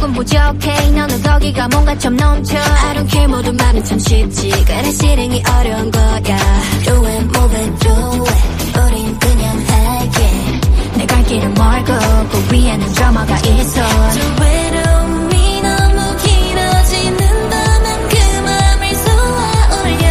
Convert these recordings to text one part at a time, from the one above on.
조금 부족해. 너는 거기가 뭔가 좀 넘쳐. I don't care 모든 말은 참 쉽지. 그래 실행이 어려운 거야. Do it, move it, do it. 우린 그냥 할게. 내 갈 길은 멀고 그 위에는 드라마가 있어. 저 외로움이 너무 길어지는다면 그 맘을 쏘아 올려.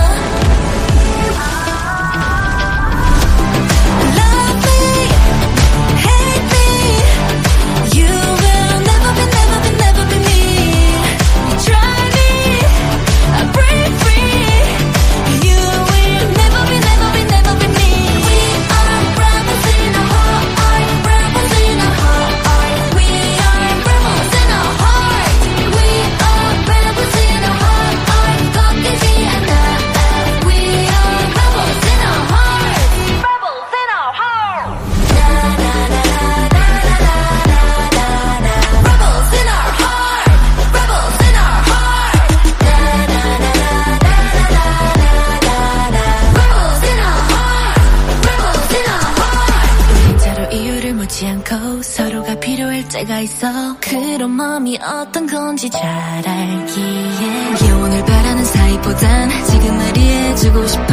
Love me, hate me. You will never be, never be, never be me. Try me, break free. You will never be, never be, never be me. We are rebels in our heart, rebels in our heart. We are rebels in our heart. We are rebels in our heart. 꺾이지 않아. We are rebels in our heart. Rebels in our heart. Rebels in our heart. Rebels in our heart. Rebels in our heart. Rebels in our heart. 진짜로 이유를 묻지 않고 서로가 필요할 때가 있어. 그런 마음이 어떤 건지 잘 알기에 영원을 바라는 사이보단 지금 날 이해해주고 싶어.